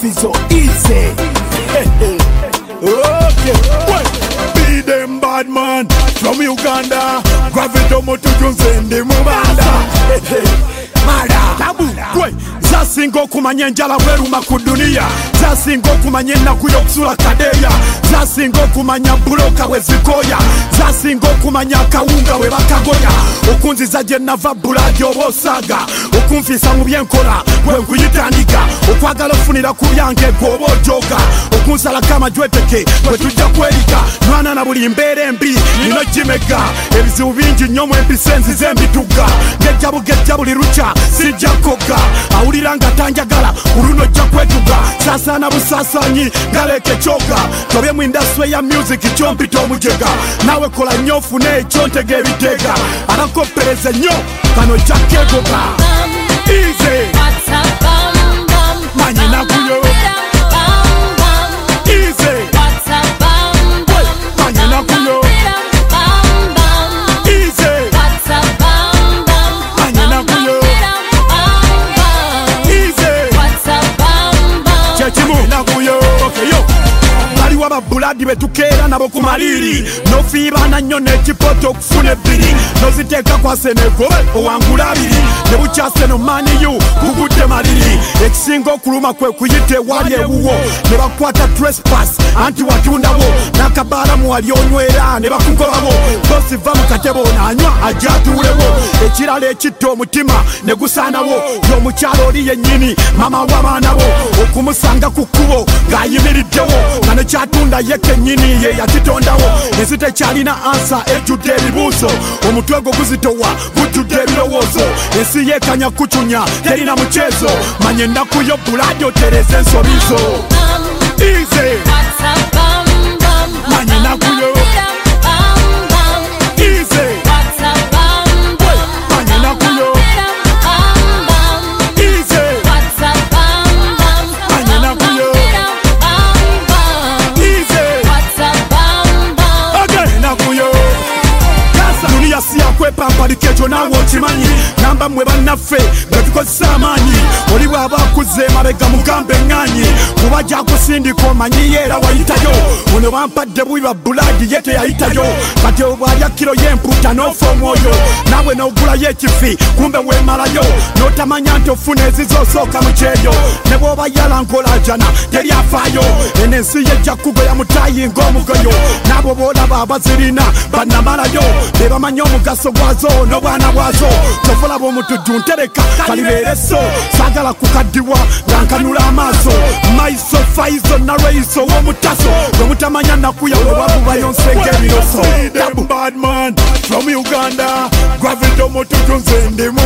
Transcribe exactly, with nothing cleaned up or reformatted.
Fizo easy. Okay, well, be them bad man from Uganda. Gravito moto tunzende mubanda. Mara tabu, kwe zasinga okumanya enjala bweruma ku duniya, zasinga okumanya ennaku y'okusula kadeya, zasinga okumanya buloka bwe zikoya, zasinga okumanya akawunga bwe bakagoya, okunziza gye nava buladi oba osaaga, okunfiisa mu byenkola bwe nkuyitandika, okwagala ofunira ku byange gwoba ojoga, okunsalako amajweteke bwe tujja kwerika, nwana na buli mbeera embi nino gimega, ebizibu bingi nnyo mu empisa enzize embituga, ng'ejjabugejja buli lukya sijja koga, awulira nga tanjagala oluno ojja kwetuga, saasaana busaasaanyi ngaleeka ekyoga, tobye mu indasitule ya music kyompita omujega, naawe kola nnyo ofune ekyo ntega ebiteega, abakoppereza nnyo kano ojja keegoga. Easy manyi nakuyo easy manyi nakuyo easy manyi nakuyo chechimu nakuyo okeyo baliwo ababuladi betukeera nabo ku maliri, nofiibana nnyo n'ekipoto okufuna ebbiri, noziteeka kwasenegobe owangula abiri, ne bukyase no maniyu kugudde maliri, ekisinga okuluma kwe kuyita ewali ewuwo, ne bakwata trespass anti watundawo, n'akabaalamu wali onywera ne bakugobabo, bosi va mu katebe onaanywa ajja atuulewo, ekirala ekitta omutima ne gusaanawo, y'omukyalo oli yennyini mama w'abaana bo, okumusanga ku kkubo ng'ayimiriddewo, nga nekyatunda ye kennyini ye yakitondawo, ensi tekyalina ansa ejjudde ebibuuzo, omutwe gwo guzitowa gujjudde ebirowoozo, ensi yeekanya kucunya terina muceezo, manye ennaku yo buladi otereza ensobizo. Easy manye ennaku yo easy manye ennaku yo easy manye ennaku yo duniya si yakwepambalika ekyo naawe okimanyi, namba mmwe bannaffe nga tukozesa amaanyi, oli bw'aba akuze mabega mugamba eŋŋaanyi, kuba gyakusindika omanyi era wayitayo, ono bampadde bubi ba buladi ye teyayitayo, kati obwalya kiro y'empuuta n'ofa omwoyo, naawe n'ogulayo ekifi kumbe weemalayo, n'otamanya nti ofuna ezizo osooka mu kyeyo, ne bw'oba yalankolajana teryafaayo, eno ensi yejja kugoya mutaayi ng'omugoyo, n'abo boolaba abazirina bannamalayo, be bamanyi omugaso gwazo n'obwana bwazo, tofulaba omutujju ntereka kalibeere so, saagala kukaddiwa nga nkanula amaaso, maiso faizo narweiso w'omutaso, gwe mutamanya nakuya we bavubayo nsenge ebiroso. Bad man from Uganda, Gravito moto tunze ndimu